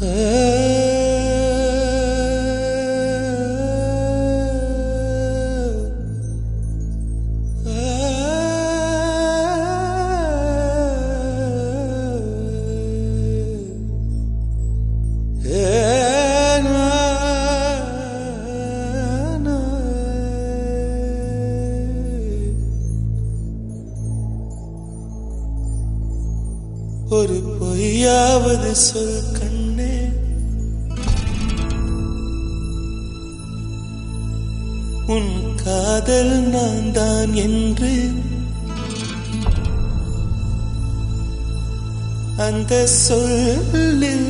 ஒரு பொய்யாவது சொல் கண்ணே, உன் காதல் நான் தான் என்று அந்த சொல்லில்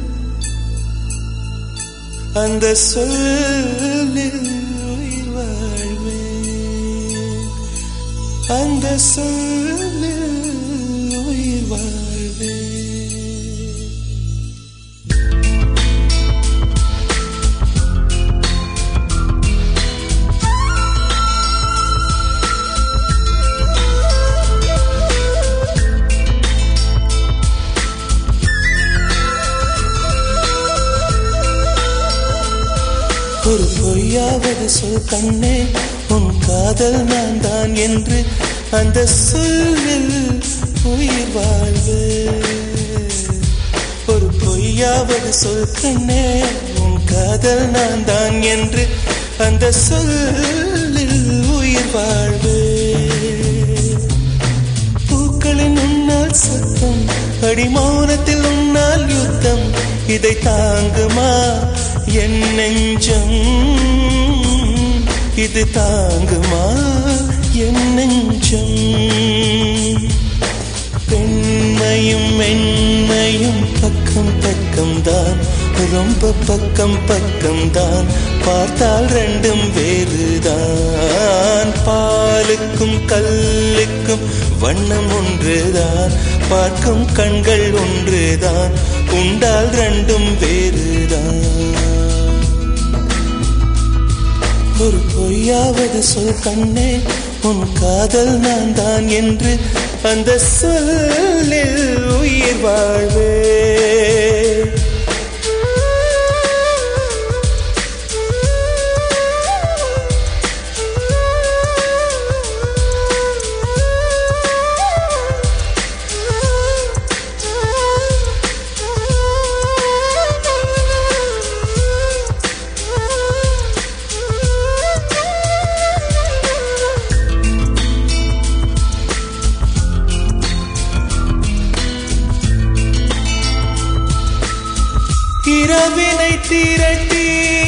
உயிர் வாழ்வேன், அந்த சொல்லில் உயிர் வாழ்வேன். ஒரு பொய்யாவது சொல் கண்ணே, உன் காதல் நான் தான் என்று அந்த சொல்லில் உயிர் வாழ்வு. ஒரு பொய்யாவது சொல் கண்ணே, உன் காதல் நான் தான் என்று அந்த சொல்லில் உயிர் வாழ்வு. பூக்களின் உன்னால் சத்தம், அடிமௌனத்தில் உன்னால் யுத்தம், இதை தாங்குமா என் நெஞ்சம், இது தாங்குமா என் நெஞ்சம். பெண்மையும் மென்மையும் பக்கம் பக்கம்தான், ரொம்ப பக்கம் பக்கம்தான், பார்த்தால் ரெண்டும் வேறுதான். பாலுக்கும் கல்லுக்கும் வண்ணம் ஒன்றுதான், பார்க்கும் கண்கள் ஒன்றுதான், உண்டால் ரெண்டும் வேறுதான். ஒரு பொய்யாவது சொல் கண்ணே, உன் காதல் நான் தான் என்று அந்த சொல்லில் உயிர் வாழ்வே. இரவினை திரட்டி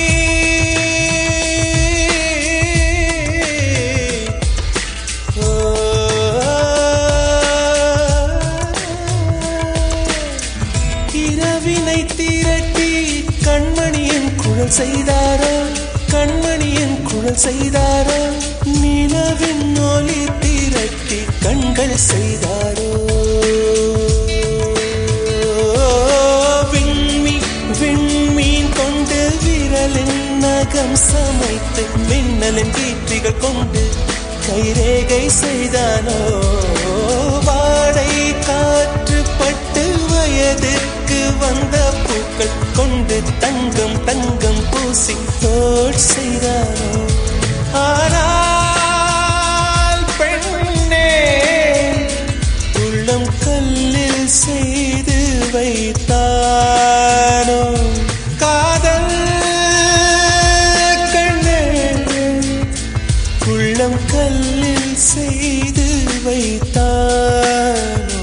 இரவினை திரட்டி கண்மணியின் குழல் செய்தாரோ, கண்மணியின் குழல் செய்தாரோ, நிலவின் ஒளி திரட்டி கண்கள் செய்தாரோ. விண்மீன் கொண்டு விரலின் நகம் சமைத்து மின்னலின் கீற்றிகள் கொண்டு கைரேகை செய்தானோ. வாடை காற்று பட்டு வயதிற்கு வந்த பூக்கள் கொண்டு தங்கம் தங்கம் பூசி தோட் செய்தானோ. ஆனால் பெண்ணே, உள்ளம் கல்லில் செய்து வைத்தானோ காதல் கண்ணே, உள்ளம் கல்லில் செய்து வைத்தானோ.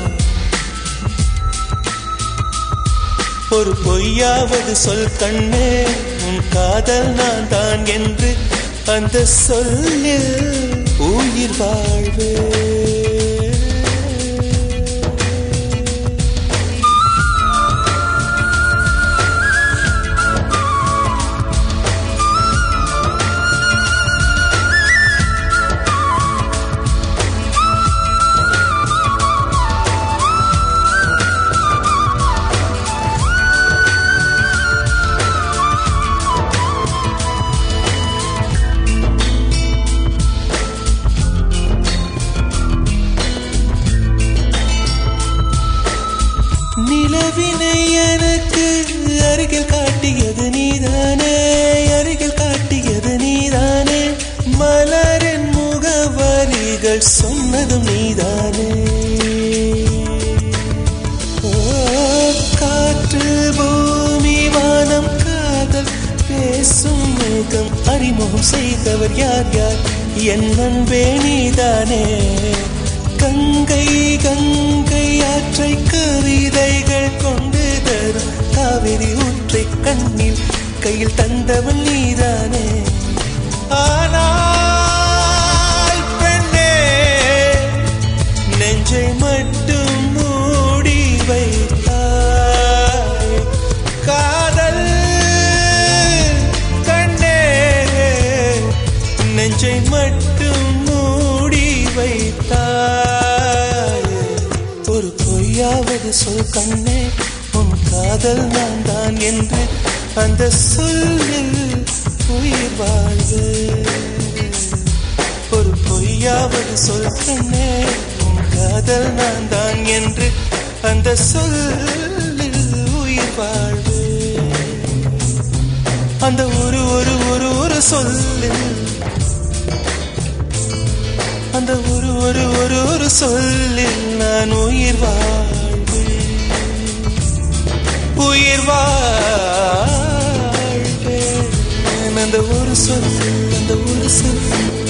ஒரு பொய்யாவது சொல் கண்ணே, உன் காதல் நான் தான் என்று அந்த சொல்லில் உயிர் வாழ்வே. தேனை எனக்கு அருகில் காட்டியது நீதானே, அருகில் காட்டியது நீதானே. மலரின் முகவரிகள் சொன்னதும் நீதானே. காற்று பூமி வானம் காதல் பேசும் மேகம் அறிமுகம் செய்தவர் யார் யார்? என் அன்பே நீதானே. கங்கை கங்கை ஆற்றை கவிதைகள் கொண்டு தரும் காவிரி ஊற்றை கண்ணில் கையில் தந்தவன் நீதானே. ஆனால் பெண்ணே நெஞ்சை மட்டும் மூடி வைத்தாய். காதல் கண்ணே நெஞ்சை மட்டும் மூடி வைத்தாய். ஒரு பொய்யாவது சொல் கண்ணே, உன் காதல் நான் தான் என்று அந்த சொல்லில் உயிர் வாழ்வு. ஒரு பொய்யாவது சொல் கண்ணே, உன் காதல் நான் தான் என்று அந்த சொல்லில் உயிர் வாழ்வு. அந்த ஒரு ஒரு ஒரு ஒரு சொல்லில், அந்த ஒரு ஒரு ஒரு ஒரு சொல்லில் நான் உயிர் வாழ்வேன், உயிர் வாழ்வேன். அந்த ஒரு சொல், அந்த ஒரு சொல்,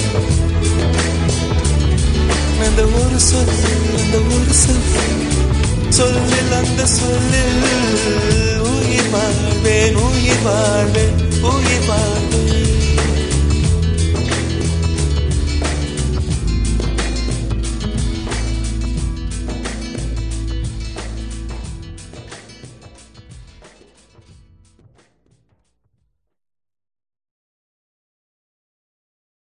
அந்த ஒரு சொல், அந்த ஒரு சொல் சொல்லில், அந்த சொல்லில் உயிர் வாழ்வேன், உயிர் வாழ்வேன்.